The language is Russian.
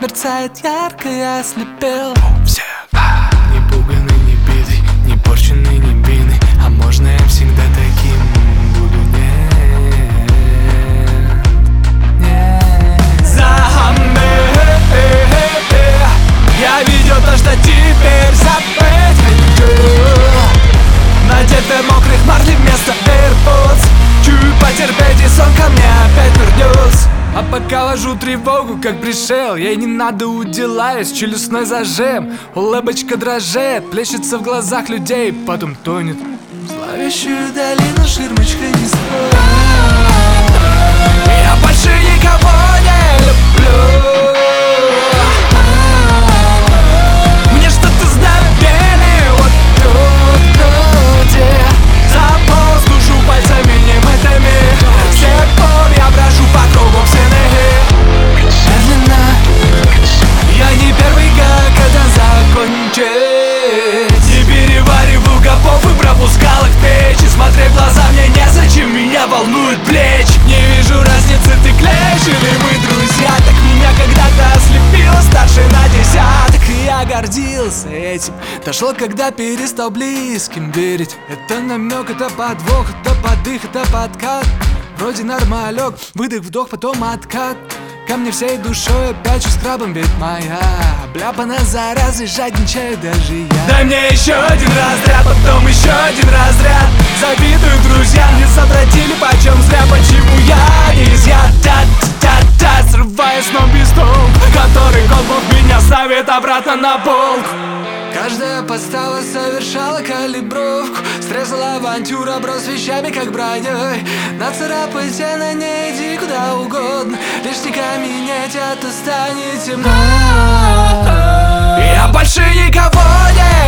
мерцает ярко, я ослепел. Все не пуганы, не биты, не порчены, не бины. А можно я всегда таким буду? Нет. Я видел то, что теперь забыть хочу. Надеть мокрых марли вместо AirPods. Чуть потерпеть, и сон ко мне опять вернется. А пока ложу тревогу, как пришел, ей не надо уделаюсь, челюстной зажим. Улыбочка дрожит, плещется в глазах людей, потом тонет в Зловещую долину ширмочка не стоит. Я больше никого не люблю. Мне что-то знамение вот тут в груди. Заполз душу пальцами немытыми. С тех пор я брожу по кругу в синеги. Медленно, Я не первый, как это закончить. Не перевариваю гопов и пропускал их в печь. И смотри в глаза мне незачем, меня волнует плеч. Не вижу разницы, ты клещ или мы друзья. Так меня когда-то ослепило старший на десяток. и я гордился этим. Дошло, когда перестал близким верить. Это намек, это подвох, это подых, это подкат. Вроде нормалек, выдох, вдох, потом откат. Ко мне всей душой опять с крабом, ведь моя обляпана заразой, жадничаю даже я. Дай мне еще один разряд, потом еще один разряд. Завидую друзьям, не сообразили почем зря. Почему я не изъят? Та-та-та, срываясь, но без толк. Который год Бог меня ставит обратно на полку. Каждая подстава совершала калибровку. Срезала авантюра, бро, с вещами как броней. Нацарапайте на ней, иди куда угодно. Лишь не каменеть, а то станет темно. Я больше никого не